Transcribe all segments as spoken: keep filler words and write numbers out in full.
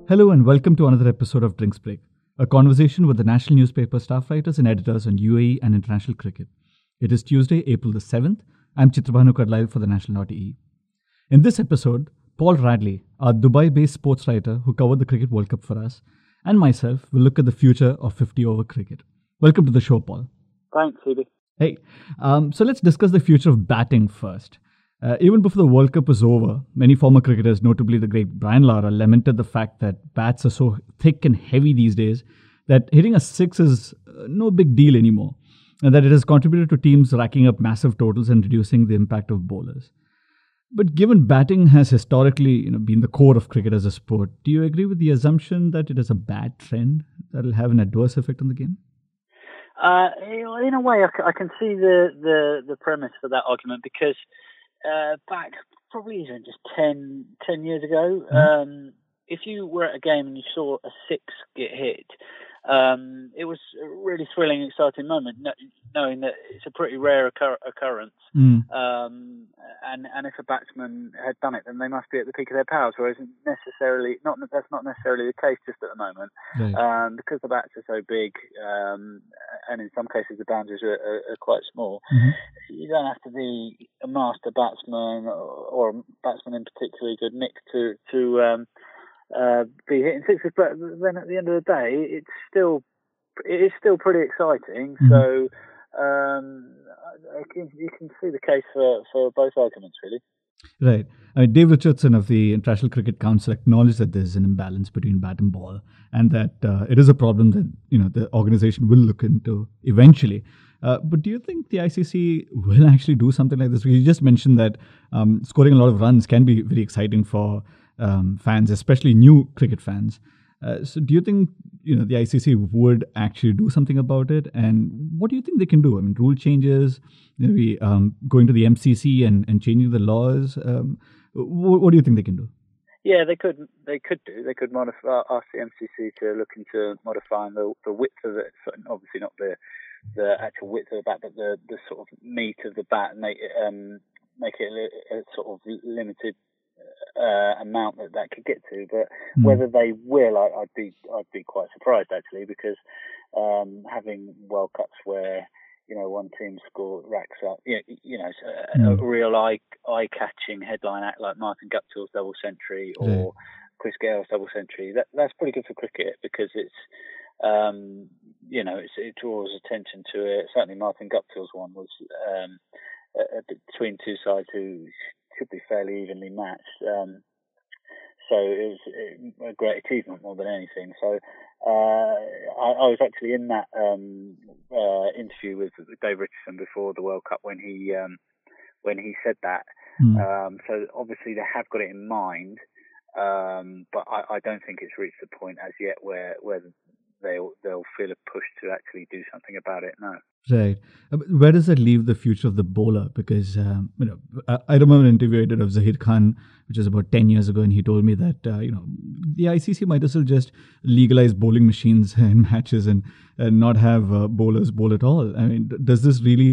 Hello and welcome to another episode of Drinks Break, a conversation with the national newspaper staff writers and editors on U A E and international cricket. It is Tuesday, April the seventh. I'm Chitrabhanu Kadlail for the National.E. In this episode, Paul Radley, our Dubai-based sports writer who covered the Cricket World Cup for us, and myself will look at the future of fifty-over cricket. Welcome to the show, Paul. Thanks, Phoebe. Hey, um, so let's discuss the future of batting first. Uh, even before the World Cup was over, many former cricketers, notably the great Brian Lara, lamented the fact that bats are so thick and heavy these days that hitting a six is uh, no big deal anymore, and that it has contributed to teams racking up massive totals and reducing the impact of bowlers. But given batting has historically you know, been the core of cricket as a sport, do you agree with the assumption that it is a bad trend that will have an adverse effect on the game? Uh, in a way, I, c- I can see the, the, the premise for that argument because uh, back probably even just ten, ten years ago, Mm-hmm. um, if you were at a game and you saw a six get hit, um, it was a really thrilling, exciting moment, kn- knowing that it's a pretty rare occur- occurrence. Mm. Um, and, and if a batsman had done it, then they must be at the peak of their powers, whereas necessarily not that's not necessarily the case just at the moment. Right. Um, because the bats are so big, um, and in some cases the boundaries are, are, are quite small. Mm-hmm. You don't have to be a master batsman or, or a batsman in particularly good nick to to um, uh, be hitting sixes. But then at the end of the day, it's still it is still pretty exciting. Mm-hmm. So um, I can, you can see the case for, for both arguments, really. Right. I mean, Dave Richardson of the International Cricket Council acknowledged that there's an imbalance between bat and ball, and that uh, it is a problem that you know the organization will look into eventually. Uh, but do you think the I C C will actually do something like this? You just mentioned that um, scoring a lot of runs can be very exciting for um, fans, especially new cricket fans. Uh, so, do you think you know the I C C would actually do something about it? And what do you think they can do? I mean, rule changes, maybe um, going to the M C C and, and changing the laws. Um, what, what do you think they can do? Yeah, they could. They could do. They could modify. Ask the M C C to look into modifying the the width of it. So obviously, not the the actual width of the bat, but the, the sort of meat of the bat, and make it um make it a, a sort of limited uh, amount that that could get to. But Mm. whether they will, I, I'd be I'd be quite surprised actually, because um, having World Cups where you know one team score racks up, you know, you know a, Mm. a real eye eye catching headline act like Martin Guptill's double century or Right. Chris Gale's double century. That that's pretty good for cricket because it's um, you know it's, it draws attention to it. Certainly Martin Guptill's one was um, a, a, between two sides who should be fairly evenly matched. Um, so it was a great achievement more than anything. So uh, I, I was actually in that um, uh, interview with Dave Richardson before the World Cup when he um, when he said that. Mm. Um, so obviously they have got it in mind, um, but I, I don't think it's reached the point as yet where where they'll they'll feel a push to actually do something about it. No. Right. Uh, but Where does that leave the future of the bowler? Because um, you know, I, I remember an interview I did of Zahir Khan, which was about ten years ago, and he told me that uh, you know the I C C might as well just legalize bowling machines in matches and, and not have uh, bowlers bowl at all. I mean, d- does this really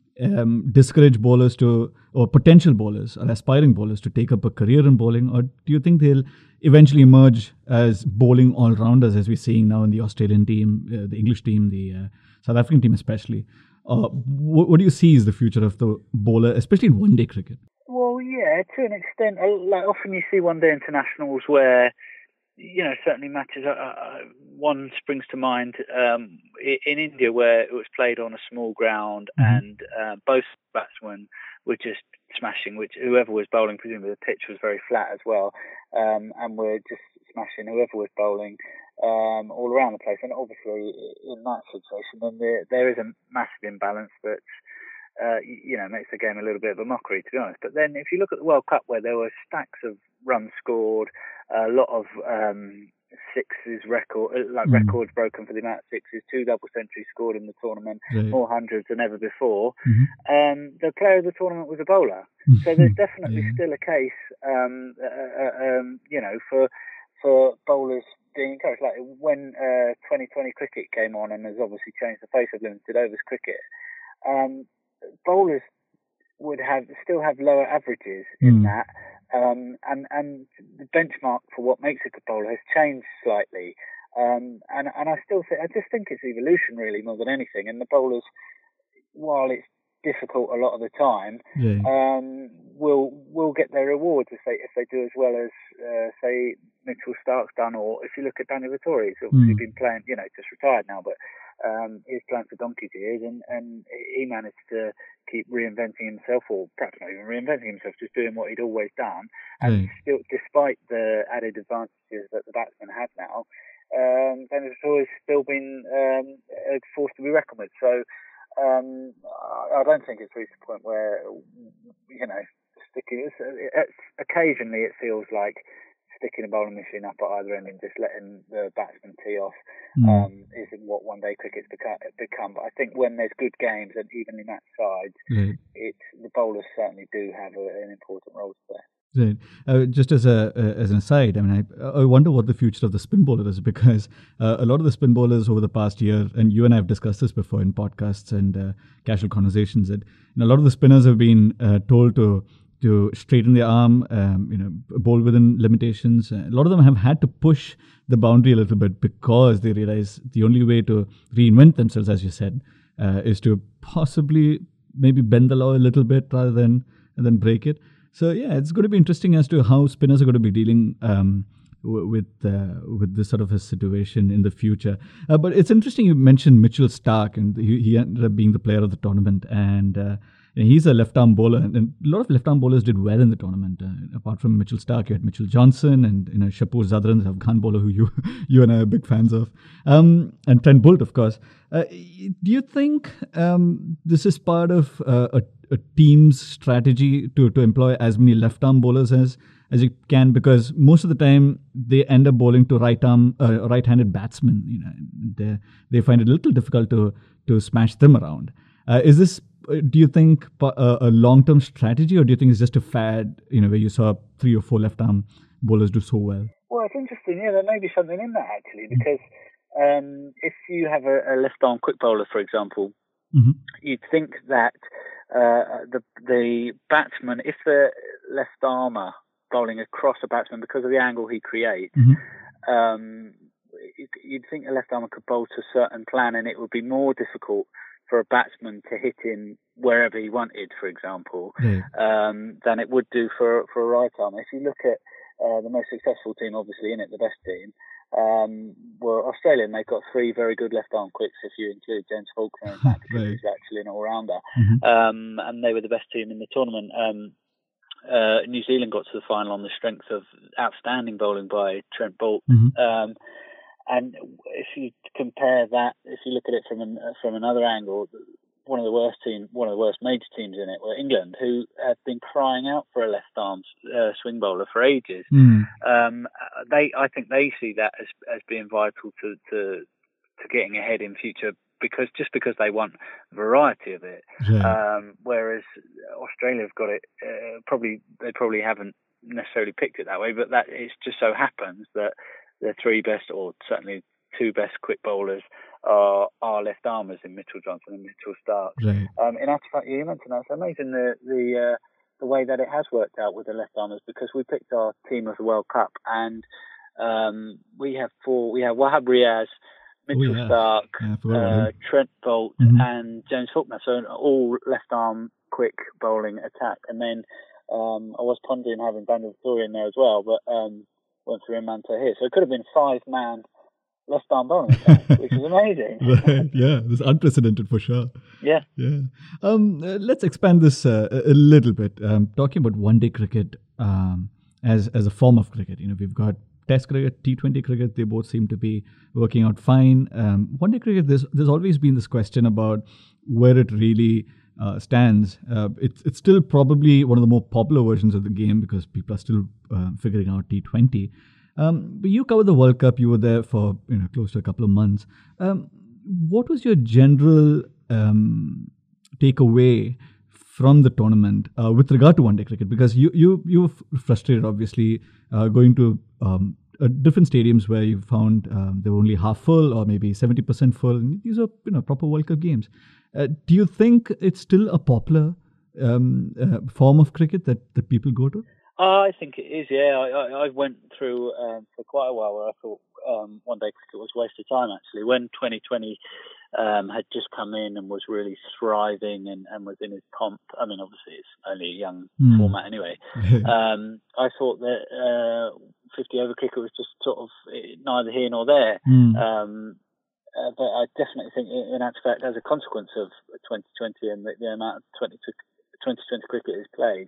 um, discourage bowlers to, or potential bowlers or aspiring bowlers to take up a career in bowling, or do you think they'll eventually emerge as bowling all-rounders, as we're seeing now in the Australian team, uh, the English team, the uh, South African team especially? Uh, what, what do you see is the future of the bowler, especially in one-day cricket? Well, yeah, to an extent. uh, Like often you see one-day internationals where, you know, certainly matches. Uh, uh, one springs to mind um, i- in India where it was played on a small ground, Mhm. and uh, both batsmen were just smashing. Which whoever was bowling, presumably the pitch was very flat as well, um, and were just smashing whoever was bowling um, all around the place. And obviously, in that situation, then there, there is a massive imbalance that. Uh, you, you know, makes the game a little bit of a mockery, to be honest. But then, if you look at the World Cup, where there were stacks of runs scored, a lot of um, sixes record, like Mm. records broken for the amount of sixes, two double centuries scored in the tournament, Right. more hundreds than ever before. Mhm. Um, the player of the tournament was a bowler, so there's definitely Yeah. still a case, um, uh, uh, um, you know, for for bowlers being encouraged. Like when uh, twenty twenty cricket came on, and has obviously changed the face of limited overs cricket. Um, bowlers would have still have lower averages in Mm. that, Um, and, and the benchmark for what makes a good bowler has changed slightly. Um, and, and I still think, I just think it's evolution really more than anything. And the bowlers, while it's difficult a lot of the time, yeah. um, will will get their rewards if they if they do as well as uh, say Mitchell Stark's done, or if you look at Daniel Vettori, he's obviously mm. been playing, you know, just retired now, but um, he's playing for donkey's years, and, and he managed to keep reinventing himself, or perhaps not even reinventing himself, just doing what he'd always done, and yeah. still, despite the added advantages that the batsmen have now, um, Daniel Vettori's still been um, a force to be reckoned with. So. Um, I don't think it's reached a point where, you know, sticking. It's, it's, occasionally, it feels like sticking a bowling machine up at either end and just letting the batsman tee off mm. um, isn't what one-day cricket's become, become. But I think when there's good games and evenly matched sides, mm. it's the bowlers certainly do have a, an important role to play. Right. Uh, just as a uh, as an aside, I mean, I, I wonder what the future of the spin bowler is, because uh, a lot of the spin bowlers over the past year, and you and I have discussed this before in podcasts and uh, casual conversations, that you know, a lot of the spinners have been uh, told to to straighten their arm, um, you know, bowl within limitations. A lot of them have had to push the boundary a little bit because they realize the only way to reinvent themselves, as you said, uh, is to possibly maybe bend the law a little bit rather than and then break it. So yeah, it's going to be interesting as to how spinners are going to be dealing um, w- with uh, with this sort of a situation in the future. Uh, but it's interesting you mentioned Mitchell Stark, and he, he ended up being the player of the tournament, and uh, he's a left-arm bowler, and, and a lot of left-arm bowlers did well in the tournament. Uh, apart from Mitchell Stark, you had Mitchell Johnson and you know Shapur Zadran, the Afghan bowler who you you and I are big fans of, um, and Trent Boult, of course. Uh, do you think um, this is part of uh, a a team's strategy to, to employ as many left-arm bowlers as as you can, because most of the time they end up bowling to right-arm uh, right-handed batsmen. You know, they they find it a little difficult to to smash them around. Uh, is this, do you think, a, a long-term strategy, or do you think it's just a fad? You know, where you saw three or four left-arm bowlers do so well. Well, it's interesting. Yeah, there may be something in that actually, because um, if you have a, a left-arm quick bowler, for example, mm-hmm. you'd think that. Uh, the the batsman, if the left armer bowling across a batsman because of the angle he creates, mm-hmm. um, you'd think a left armer could bowl to a certain plan, and it would be more difficult for a batsman to hit in wherever he wanted, for example, yeah. um, than it would do for for a right armer. If you look at uh, the most successful team, obviously in it, the best team. Um, were Australian. They've got three very good left-arm quicks, if you include James Faulkner and that, because right. he's actually an all-rounder. Mm-hmm. Um, and they were the best team in the tournament. Um, uh, New Zealand got to the final on the strength of outstanding bowling by Trent Boult. Mm-hmm. Um, and if you compare that, if you look at it from an, from another angle, one of the worst team, one of the worst major teams in it were England, who have been crying out for a left-arm uh, swing bowler for ages. Mm. Um, they, I think, they see that as as being vital to, to to getting ahead in future, because just because they want variety of it. Yeah. Um, whereas Australia have got it. Uh, probably they probably haven't necessarily picked it that way, but that it just so happens that the three best, or certainly two best quick bowlers are are left armers in Mitchell Johnson and Mitchell Stark. Right. Um, in actual fact, you mentioned that. It's amazing the the uh, the way that it has worked out with the left armers, because we picked our team of the World Cup, and um, we have four. We have Wahab Riaz, Mitchell oh, yeah. Stark, yeah, uh, Trent Boult, mm-hmm. and James Faulkner. So an all left arm quick bowling attack. And then um, I was pondering having Daniel Vettori in there as well, but um, went for Imran Tahir. So it could have been five man. Left arm bowling attack, which is amazing. Right, yeah, this is unprecedented for sure. Yeah, yeah. Um, uh, let's expand this uh, a little bit. Um, talking about one-day cricket um, as as a form of cricket. You know, we've got Test cricket, T twenty cricket. They both seem to be working out fine. Um, one-day cricket, there's there's always been this question about where it really uh, stands. Uh, it's it's still probably one of the more popular versions of the game, because people are still uh, figuring out T twenty. Um, but you covered the World Cup. You were there for you know close to a couple of months. Um, what was your general um, takeaway from the tournament uh, with regard to one-day cricket? Because you you you were frustrated, obviously, uh, going to um, uh, different stadiums where you found um, they were only half full or maybe seventy percent full. And these are you know proper World Cup games. Uh, do you think it's still a popular um, uh, form of cricket that, that people go to? I think it is, yeah. I, I, I went through um, for quite a while where I thought um, one day cricket was a waste of time, actually. When twenty twenty um, had just come in and was really thriving and, and was in its pomp, I mean, obviously it's only a young mm. format anyway, um, I thought that uh, fifty over cricket was just sort of neither here nor there. Mm. Um, uh, but I definitely think in actual fact, as a consequence of twenty twenty and the, the amount of twenty twenty cricket is played,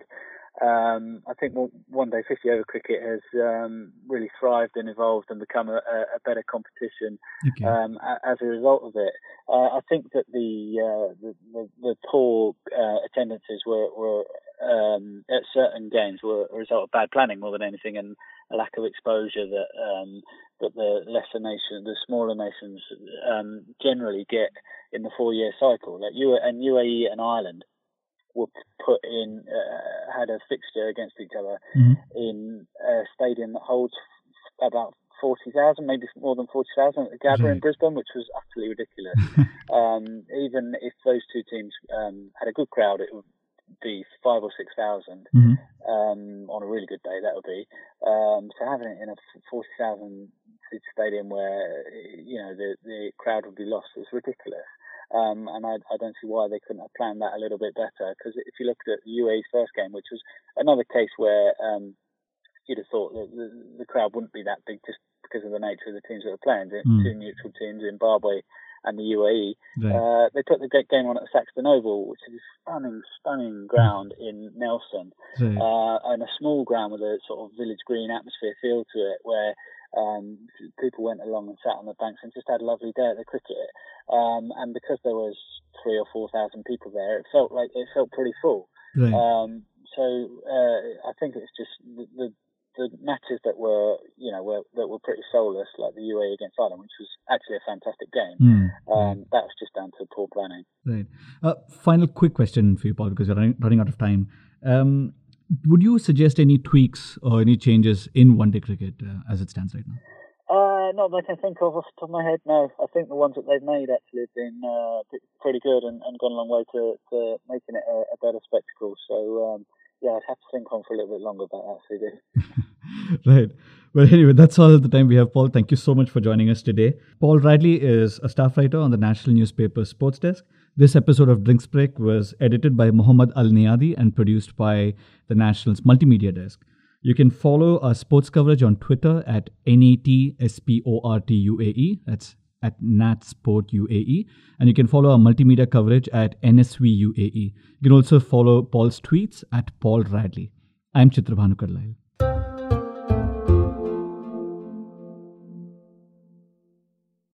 Um, I think one day fifty over cricket has um, really thrived and evolved and become a, a better competition okay. um, as a result of it. Uh, I think that the uh, the, the, the poor uh, attendances were, were um, at certain games were a result of bad planning more than anything, and a lack of exposure that um, that the lesser nations, the smaller nations, um, generally get in the four-year cycle. Like U and U A E and Ireland were put in, uh, had a fixture against each other mm-hmm. in a stadium that holds about forty thousand, maybe more than forty thousand at the Gabba right. in Brisbane, which was utterly ridiculous. um, even if those two teams um, had a good crowd, it would be five or six thousand mm-hmm. um, on a really good day, that would be. Um, so having it in a forty thousand seat stadium where, you know, the, the crowd would be lost was ridiculous. Um, and I, I don't see why they couldn't have planned that a little bit better. Because if you looked at the U A E's first game, which was another case where um, you'd have thought that the, the crowd wouldn't be that big just because of the nature of the teams that were playing. Mm. Two neutral teams, Zimbabwe and the U A E. Right. Uh, they put the game on at Saxton Oval, which is a stunning, stunning ground in Nelson. Right. Uh, and a small ground with a sort of village green atmosphere feel to it, where Um, people went along and sat on the banks and just had a lovely day at the cricket. Um, and because there was three or four thousand people there, it felt like it felt pretty full. Right. Um, so uh, I think it's just the, the the matches that were you know were that were pretty soulless, like the U A E against Ireland, which was actually a fantastic game. Mm. Um, that was just down to poor planning. Right. Uh, final quick question for you, Paul, because we're running, running out of time. Um, Would you suggest any tweaks or any changes in one-day cricket uh, as it stands right now? Uh, not that I can think of off the top of my head, no. I think the ones that they've made actually have been uh, pretty good and, and gone a long way to, to making it a, a better spectacle. So, um, yeah, I'd have to think on for a little bit longer about that, C D. Right. Well, anyway, that's all the time we have, Paul. Thank you so much for joining us today. Paul Radley is a staff writer on the national newspaper Sports Desk. This episode of Drinks Break was edited by Muhammad Al-Niadi and produced by the National's Multimedia Desk. You can follow our sports coverage on Twitter at N A T S P O R T U A E. That's at NatSportUAE. And you can follow our multimedia coverage at N S V U A E. You can also follow Paul's tweets at Paul Radley. I'm Chitrabhanu Karlail.